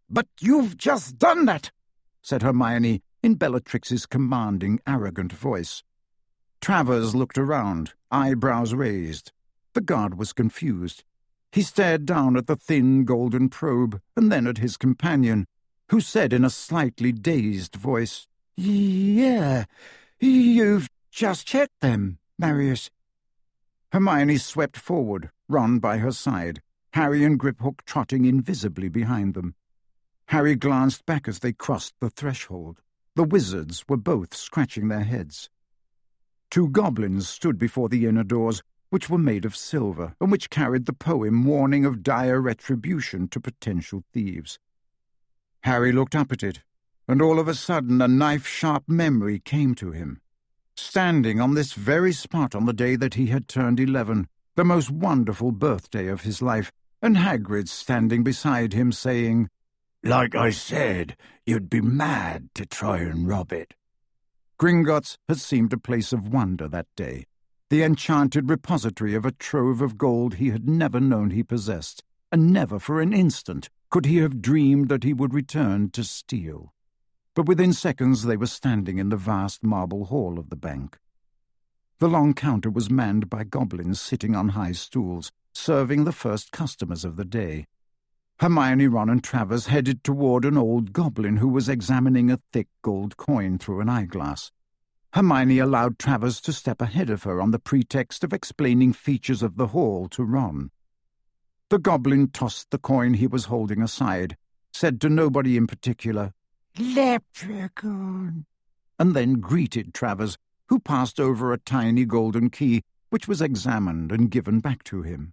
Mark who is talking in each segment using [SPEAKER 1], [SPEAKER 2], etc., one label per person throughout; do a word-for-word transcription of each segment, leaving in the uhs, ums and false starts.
[SPEAKER 1] "But you've just done that," said Hermione in Bellatrix's commanding, arrogant voice. Travers looked around, eyebrows raised. The guard was confused. He stared down at the thin golden probe and then at his companion, who said in a slightly dazed voice, "Yeah, you've just checked them, Marius." Hermione swept forward, Ron by her side, Harry and Griphook trotting invisibly behind them. Harry glanced back as they crossed the threshold. The wizards were both scratching their heads. Two goblins stood before the inner doors, which were made of silver, and which carried the poem warning of dire retribution to potential thieves. Harry looked up at it, and all of a sudden a knife-sharp memory came to him. Standing on this very spot on the day that he had turned eleven, the most wonderful birthday of his life, and Hagrid standing beside him saying, "Like I said, you'd be mad to try and rob it." Gringotts had seemed a place of wonder that day, the enchanted repository of a trove of gold he had never known he possessed, and never for an instant could he have dreamed that he would return to steal. But within seconds they were standing in the vast marble hall of the bank. The long counter was manned by goblins sitting on high stools, serving the first customers of the day. Hermione, Ron and Travers headed toward an old goblin who was examining a thick gold coin through an eyeglass. Hermione allowed Travers to step ahead of her on the pretext of explaining features of the hall to Ron. The goblin tossed the coin he was holding aside, said to nobody in particular, "Leprechaun," and then greeted Travers, who passed over a tiny golden key, which was examined and given back to him.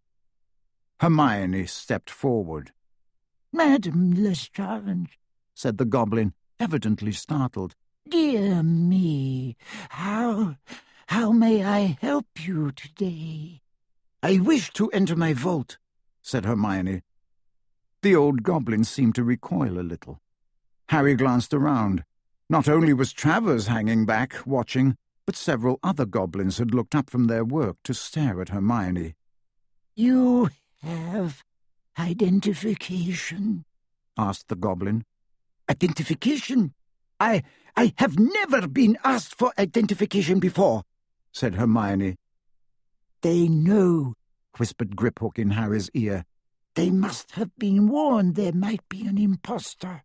[SPEAKER 1] Hermione stepped forward. "Madame Lestrange," said the goblin, evidently startled. "Dear me, how, how may I help you today?" "I wish to enter my vault," said Hermione. The old goblin seemed to recoil a little. Harry glanced around. Not only was Travers hanging back, watching, but several other goblins had looked up from their work to stare at Hermione. "You have identification?" asked the goblin. "Identification? I, I have never been asked for identification before," said Hermione. "They know," whispered Griphook in Harry's ear. "They must have been warned there might be an impostor."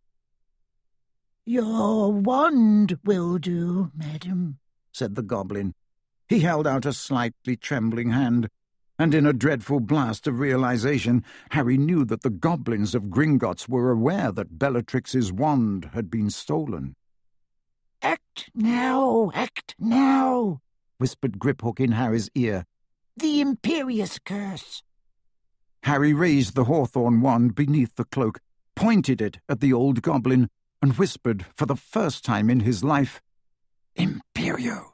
[SPEAKER 1] "Your wand will do, madam," said the goblin. He held out a slightly trembling hand, and in a dreadful blast of realization, Harry knew that the goblins of Gringotts were aware that Bellatrix's wand had been stolen. "Act now, act now," whispered Griphook in Harry's ear. "The imperious curse." Harry raised the hawthorn wand beneath the cloak, pointed it at the old goblin, and whispered for the first time in his life, "Imperio."